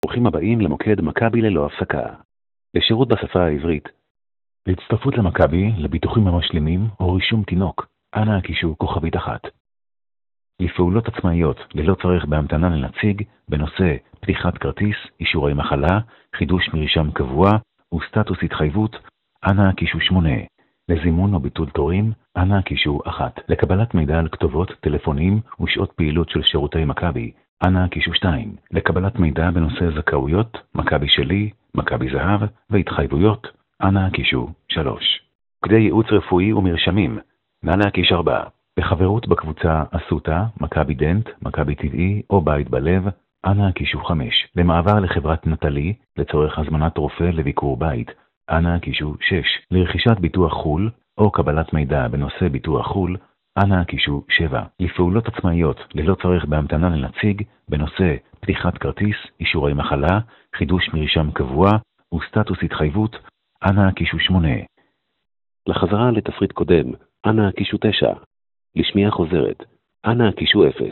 ברוכים הבאים למוקד מכבי ללא הפסקה. לשירות בשפה העברית. להצטרפות למכבי, לביטוחים המשלימים או רישום תינוק, אנא הקישו כוכבית 1. לפעולות עצמאיות ללא צורך בהמתנה לנציג בנושא פתיחת כרטיס, אישורי מחלה, חידוש מרשם קבוע וסטטוס התחייבות, אנא הקישו 8. לזימון או ביטול תורים, אנא הקישו 1. לקבלת מידע על כתובות, טלפונים ושעות פעילות של שירותי מכבי, אנא הקישו 2. לקבלת מידע בנושא זכאויות, מכבי שלי, מכבי זהב והתחייבויות, אנא הקישו 3. כדי ייעוץ רפואי ומרשמים, נא להקיש 4. בחברות בקבוצה אסותא, מכבי דנט, מכבי טבעי או בית בלב, אנא הקישו 5. למעבר לחברת נטלי, לצורך הזמנת רופא לביקור בית, אנא הקישו 6. לרכישת ביטוח חול או קבלת מידע בנושא ביטוח חול, אנא הקישו 7. לפעולות עצמאיות ללא צורך בהמתנה לנציג בנושא פתיחת כרטיס, אישורי מחלה, חידוש מרשם קבוע וסטטוס התחייבות, אנא הקישו 8. לחזרה לתפריט קודם, אנא הקישו 9. לשמיעה חוזרת, אנא הקישו 0.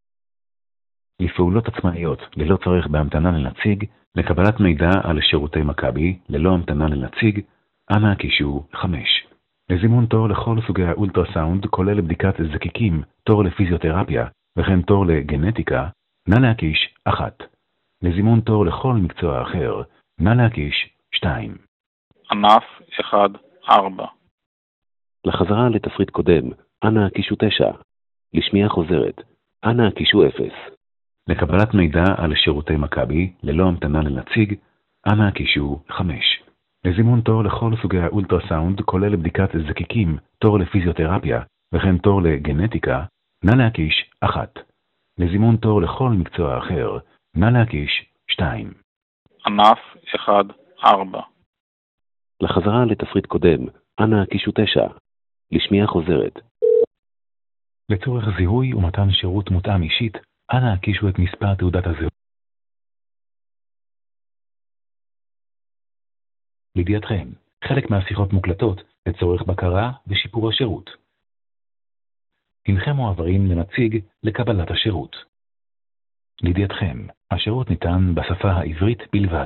לפעולות עצמאיות ללא צורך בהמתנה לנציג, לקבלת מידע על שירותי מכבי ללא המתנה לנציג, אנא הקישו 5. לזימון תור לכל סוגי האולטרסאונד, כולל בדיקת זקיקים, תור לפיזיותרפיה וכן תור לגנטיקה, נא להקיש 1. לזימון תור לכל מקצוע אחר, נא להקיש 2. ענף 1-4. לחזרה לתפריט קודם, אנא הקישו 9. לשמיעה חוזרת, אנא הקישו 0. לקבלת מידע על שירותי מכבי ללא המתנה לנציג, אנא הקישו 5. לזימון תור לכל סוגי האולטרסאונד, כולל בדיקת זקיקים, תור לפיזיותרפיה וכן תור לגנטיקה, נא להקיש 1. לזימון תור לכל מקצוע אחר, נא להקיש 2. ענף 1-4. לחזרה לתפריט קודם, אנא הקישו 9. לשמיעה חוזרת. לצורך זיהוי ומתן שירות מותאם אישית, אנא הקישו את מספר תעודת הזהות. לידיעתכם, חלק מהשיחות מוקלטות לצורך בקרה ושיפור השירות. הנכם מועברים לנציג לקבלת השירות. לידיעתכם, השירות ניתן בשפה העברית בלבד.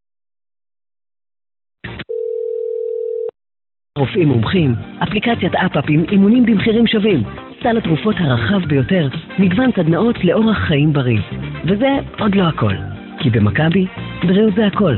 רופאים מומחים, אפליקציית אפ-אפ עם אימונים במחירים שווים, סל התרופות הרחב ביותר, מגוון סדנאות לאורח חיים בריא. וזה עוד לא הכל, כי במכבי בריאות זה הכל.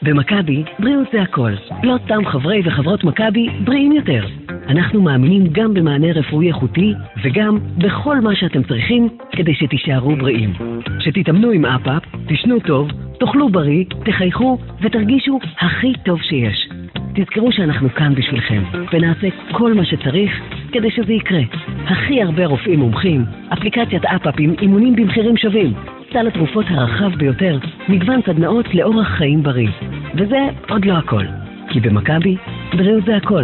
במכבי, בריאות זה הכל. לא סתם חברי וחברות מכבי בריאים יותר. אנחנו מאמינים גם במענה רפואי איכותי, וגם בכל מה שאתם צריכים כדי שתישארו בריאים. שתתאמנו עם אפאפ, תשנו טוב, תאכלו בריא, תחייכו ותרגישו הכי טוב שיש. תזכרו שאנחנו כאן בשבילכם, ונעשה כל מה שצריך כדי שזה יקרה. הכי הרבה רופאים מומחים, אפליקציית אפאפ עם אימונים במחירים שווים, סל התרופות הרחב ביותר, מגוון סדנאות לאורח חיים בריא. וזה עוד לא הכל, כי במכבי, בריאות זה הכל.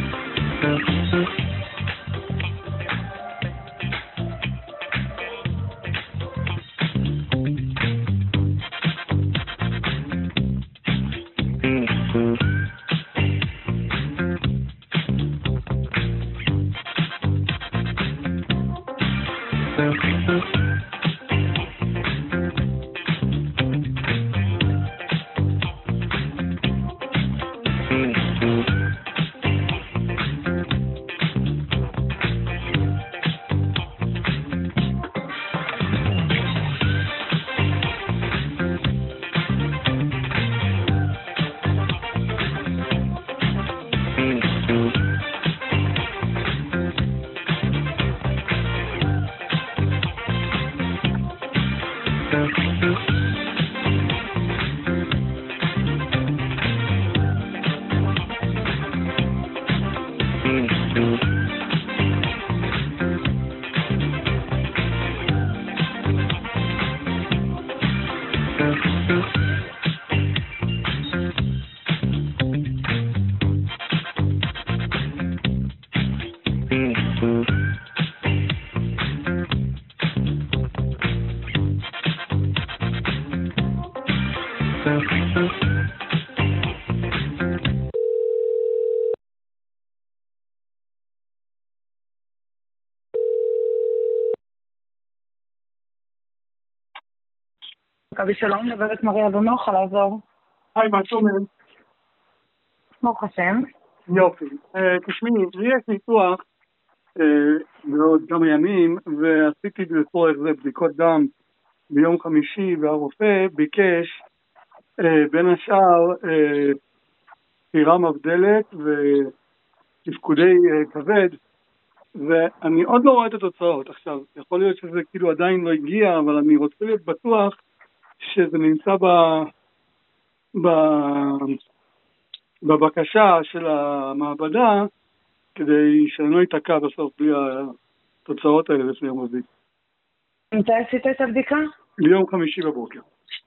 מכבי שלום, מדברת מריה בנוח על האזור. היי, מה את אומרת? ברוך השם. יופי. תשמעי, יש ניתוח בעוד כמה ימים, ועשיתי לצורך זה בדיקות דם ביום חמישי, והרופא ביקש בין השאר ספירה מבדלת ותפקודי כבד, ואני עוד לא רואה את התוצאות. עכשיו, יכול להיות שזה כאילו עדיין לא הגיע, אבל אני רוצה להיות בטוח שזה נמצא בבקשה של המעבדה, כדי שאני לא אתעקע בסוף בלי התוצאות האלה לפני יום רביעי. מתי עשית את הבדיקה? ביום חמישי בבוקר.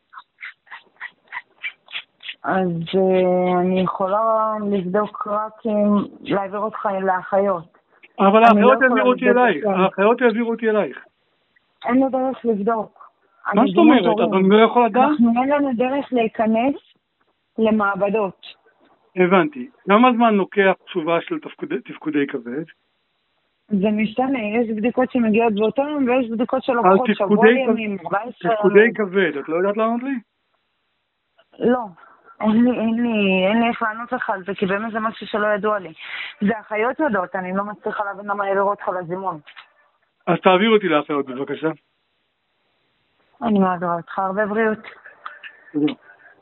אז אני יכולה לבדוק רק להעביר אותך לאחיות. אבל האחיות יעבירו אותי אלייך. האחיות יעבירו אותי אלייך. אין לו דרך לבדוק. מה זאת אומרת? אבל אני לא יכול לדעת? אין לנו דרך להיכנס למעבדות. הבנתי. כמה זמן לוקח תשובה של תפקודי כבד? זה משתנה, יש בדיקות שמגיעות באותו יום ויש בדיקות שלוקחות שבוע ימים, 14 ימים. תפקודי כבד, את לא יודעת לענות לי? לא, אין לי איך לענות לך על זה, כי באמת זה משהו שלא ידוע לי. זה אחיות יודעות, אני לא מצליחה להבין למה יעביר אותך לזימון. אז תעביר אותי לאחיות בבקשה. אני מעבירה אותך, הרבה בריאות. תודה.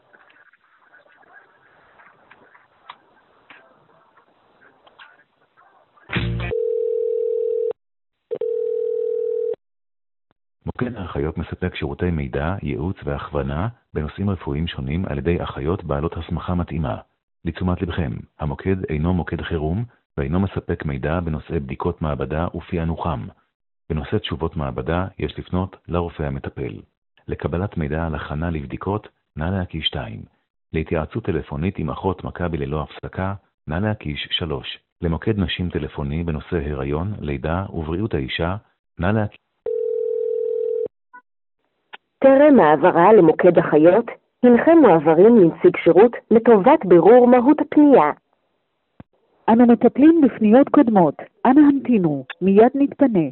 מוקד האחיות מספק שירותי מידע, ייעוץ והכוונה בנושאים רפואיים שונים על ידי אחיות בעלות הסמכה מתאימה. לתשומת לבכם, המוקד אינו מוקד חירום ואינו מספק מידע בנושאי בדיקות מעבדה ופענוחם. בנושא תשובות מעבדה יש לפנות לרופא המטפל. לקבלת מידע על הכנה לבדיקות, נא להקיש 2. להתייעצות טלפונית עם אחות מכבי ללא הפסקה, נא להקיש 3. למוקד נשים טלפוני בנושא הריון, לידה ובריאות האישה, נא להקיש. טרם העברה למוקד אחיות, הנכם מועברים לנציג שירות לטובת בירור מהות הפנייה. אנו מטפלים בפניות קודמות. אנא המתינו, מיד נתפנה.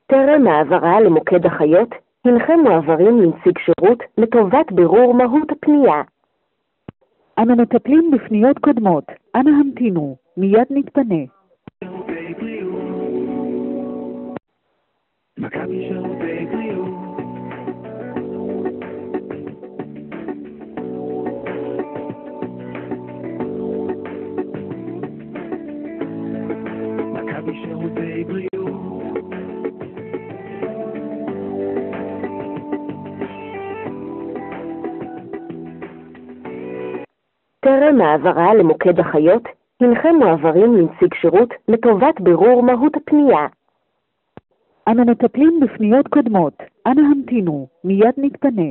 טרם העברה למוקד החיות, הנכם מועברים לנציג שירות לטובת בירור מהות הפנייה. אנו מטפלים בפניות קודמות. אנא המתינו, מיד נתפנה. מכבי שירותי בריאות. מכבי שירותי בריאות. טרם העברה למוקד החיות, הנכם מועברים לנציג שירות לטובת בירור מהות הפנייה. אנו מטפלים בפניות קודמות. אנא המתינו, מיד נתפנה.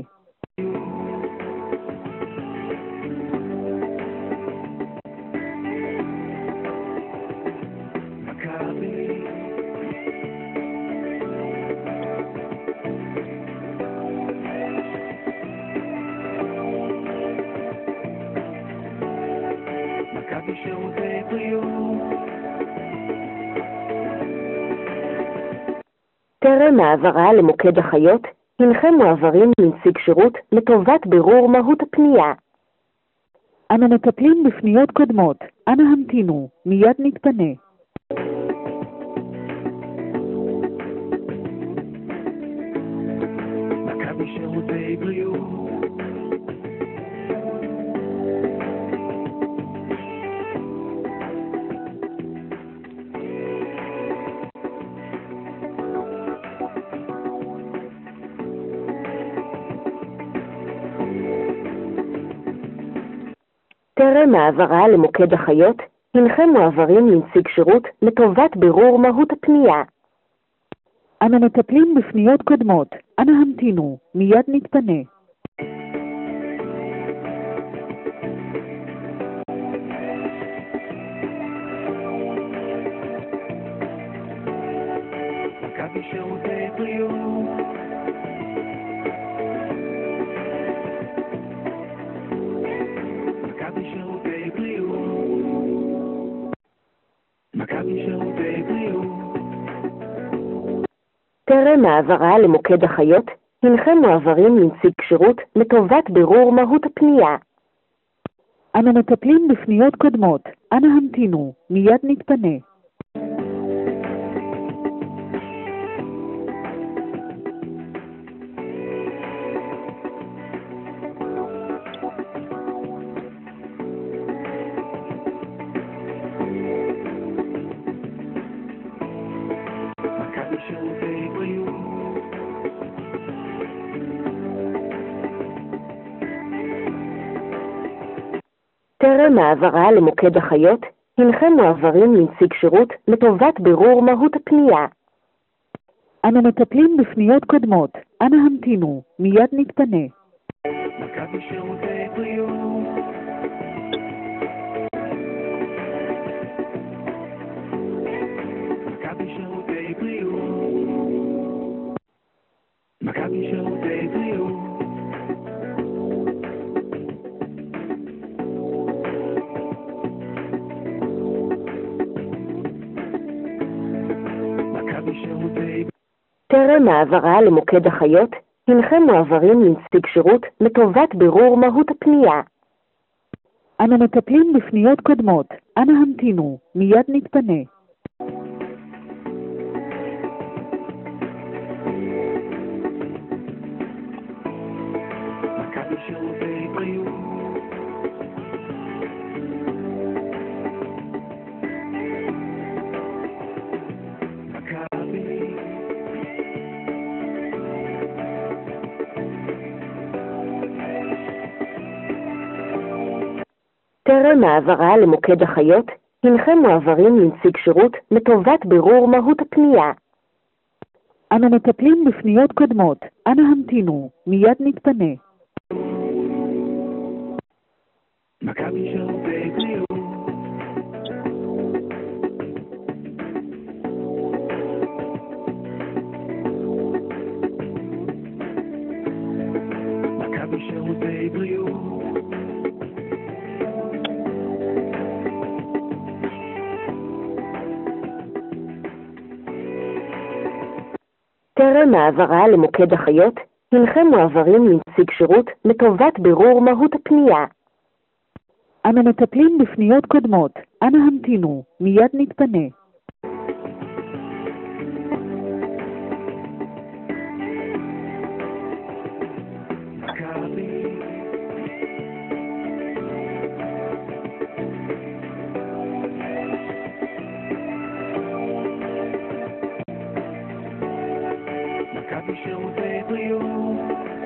מכבי שירותי בריאות. טרם העברה למוקד החיות, הנכם מועברים לנציג שירות לטובת בירור מהות הפנייה. אנו מטפלים בפניות קודמות. אנא המתינו, מיד נתפנה. מכבי שירותי בריאות. טרם העברה למוקד החיות, הנכם מועברים לנציג שירות לטובת בירור מהות הפנייה. אנו מטפלים בפניות קודמות. אנא המתינו, מיד נתפנה. מכבי שירותי בריאות. מכבי שירותי בריאות. מכבי שירותי בריאות. טרם העברה למוקד החיות, הנכם מועברים לנציג שירות לטובת בירור מהות הפנייה. אנו מטפלים בפניות קודמות. אנא המתינו, מיד נתפנה. מכבי שירותי בריאות. טרם העברה למוקד החיות, הנכם מועברים לנציג שירות לטובת בירור מהות הפנייה. אנו מטפלים בפניות קודמות. אנא המתינו, מיד נתפנה. מכבי שירותי בריאות. מכבי שירותי בריאות. מכבי שירותי בריאות. מכבי שירותי. טרם העברה למוקד החיות, הנכם מועברים לנציג שירות לטובת בירור מהות הפנייה. אנו מטפלים בפניות קודמות. אנא המתינו, מיד נתפנה. מכבי שירותי בריאות. מכבי. טרם העברה למוקד החיות, הנכם מועברים לנציג שירות לטובת בירור מהות הפנייה. אנו מטפלים בפניות קודמות. אנא המתינו, מיד נתפנה. מכבי שירותי בריאות. מכבי שירותי בריאות. טרם העברה למוקד החיות, הנכם מועברים לנציג שירות לטובת בירור מהות הפנייה. אנו מטפלים בפניות קודמות. אנא המתינו, מיד נתפנה. מכבי, מכבי שירותי בריאות.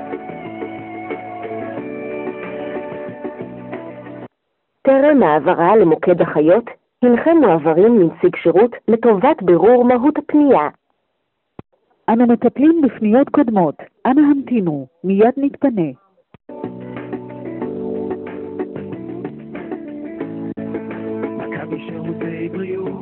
טרם העברה למוקד החיות, הנכם מועברים לנציג שירות לטובת בירור מהות הפנייה. אנו מטפלים בפניות קודמות. אנא המתינו, מיד נתפנה. מכבי שירותי בריאות.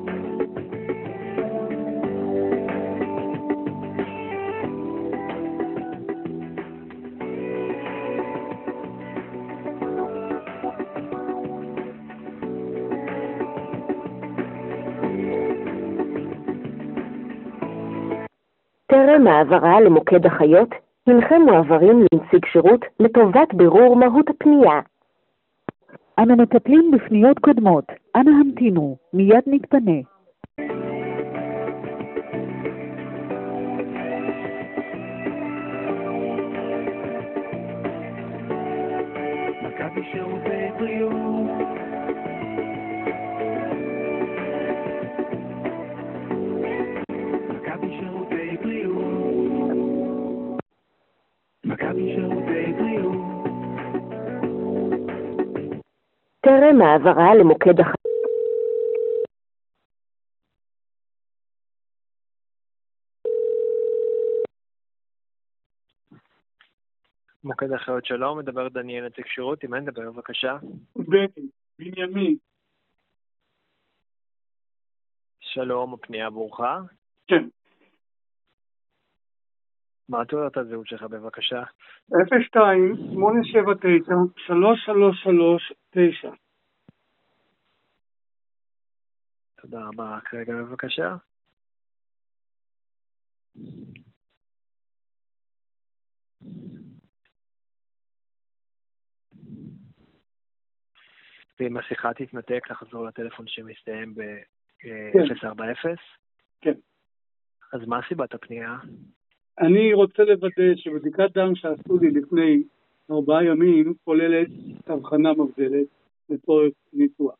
טרם העברה למוקד החיות, הנכם מועברים לנציג שירות לטובת בירור מהות הפנייה. אנו מטפלים בפניות קודמות. אנא המתינו, מיד נתפנה. מכבי שירותי בריאות. מכבי שירותי בריאות. מכבי שירותי בריאות. טרם העברה למוקד החיות. מוקד החיות שלום, מדבר דניאל נציג שירות, אם אין דבר בבקשה. בנימין. שלום, הפנייה ברוכה. כן. מה תעודת הזהות שלך בבקשה? 02-879-3339. תודה רבה, רק רגע בבקשה. ואם השיחה תתנתק, לחזור לטלפון שמסתיים ב-040. כן. אז מה סיבת הפנייה? אני רוצה לוודא שבדיקת דם שעשו לי לפני 4 ימים כוללת הבחנה מבדלת לצורך ניתוח.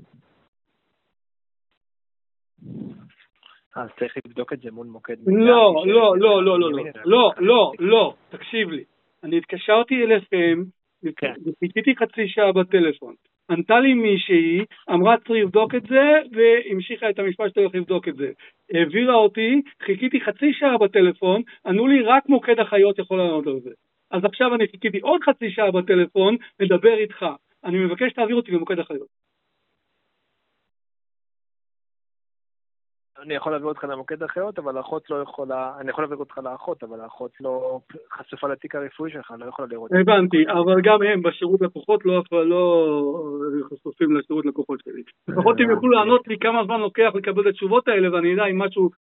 אז צריך לבדוק את זה מול מוקד. לא, תקשיב לי. אני התקשרתי אליכם, וחיכיתי חצי שעה בטלפון. ענתה לי מישהי, אמרה צריך לבדוק את זה, והמשיכה את המשפט שצריך לבדוק את זה. העבירה אותי, חיכיתי חצי שעה בטלפון, ענו לי רק מוקד החיות יכול לענות על זה. אז עכשיו אני חיכיתי עוד חצי שעה בטלפון, לדבר איתך. אני מבקש תעביר אותי למוקד החיות. אני יכול להעביר אותך למוקד החיות, אבל האחות לא יכולה, אני יכול להעביר אותך לאחות, אבל האחות לא חשופה לתיק הרפואי שלך, לא יכולה לראות. הבנתי, אבל גם הם בשירות לקוחות לא חשופים לשירות לקוחות שלי. לפחות הם יוכלו לענות לי כמה זמן לוקח לקבל את התשובות האלה, ואני יודע אם משהו